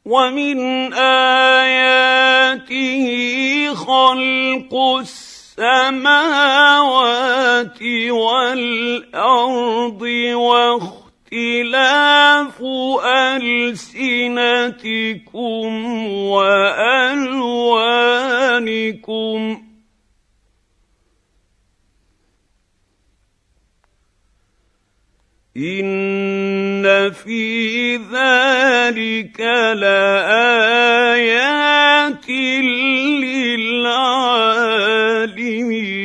ومن آياته خلق السماوات والأرض واختلاف ألسنتكم وألوانكم إن في ذلك لآيات للعالمين.